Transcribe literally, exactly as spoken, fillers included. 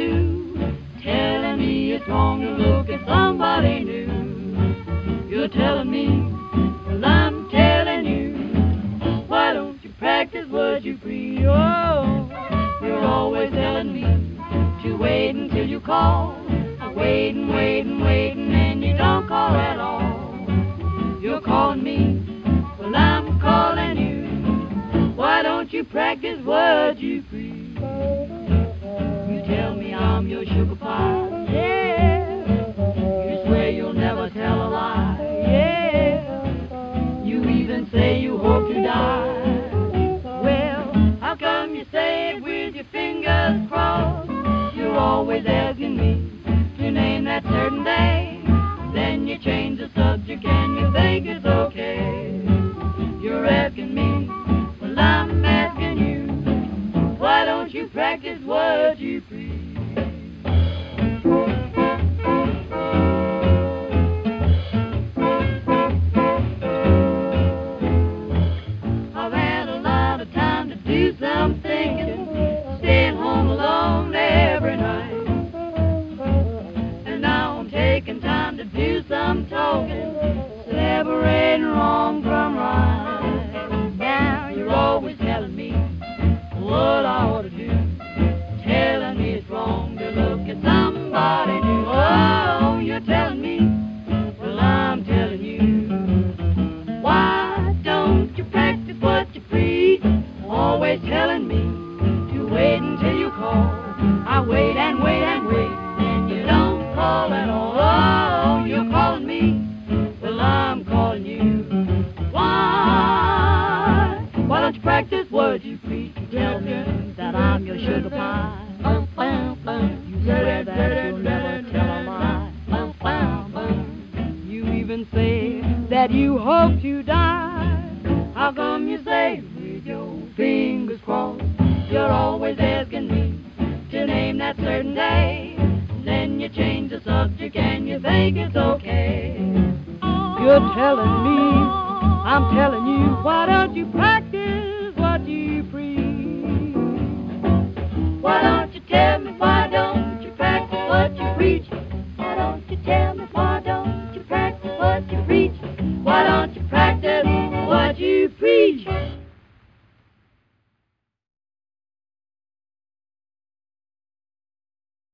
do, telling me it's wrong to look at somebody new. You're telling me, well, I'm telling you, why don't you practice what you preach? Oh, you're always telling me to wait until you call. I'm waiting, waiting, waiting, and you don't call at all. You're calling me, well, I'm calling you. Why don't you practice what you preach? You tell me I'm your sugar pie, yeah. You swear you'll never tell a lie, yeah. You even say you hope to die. Well, how come you say it with your fingers crossed? You're always asking me to name that certain day. Then you change the subject and you think it's okay. You're asking me, well, I'm asking you, why don't you practice what you preach? I've had a lot of time to do some thinking, staying home alone every night. And now I'm taking time to do some talking, separating wrong from right. Now you're always telling me what I ought to do, telling me it's wrong to look at somebody new. Oh, you're telling me, well, I'm telling you, why don't you practice what you preach? Always telling me to wait until you call. I wait and wait and wait, and you don't call at all. Oh, you're calling me, well, I'm calling you. Why? Why don't you practice what you preach? Tell me that I'm your sugar pie. Bum, bum, bum. You swear that you'll never tell a lie. Bum, bum, bum. You even say that you hope to die. How come you say with your fingers crossed? You're always asking me to name that certain day. Then you change the subject and you think it's okay. You're telling me, I'm telling you, why don't you practice what you preach? Why don't you tell me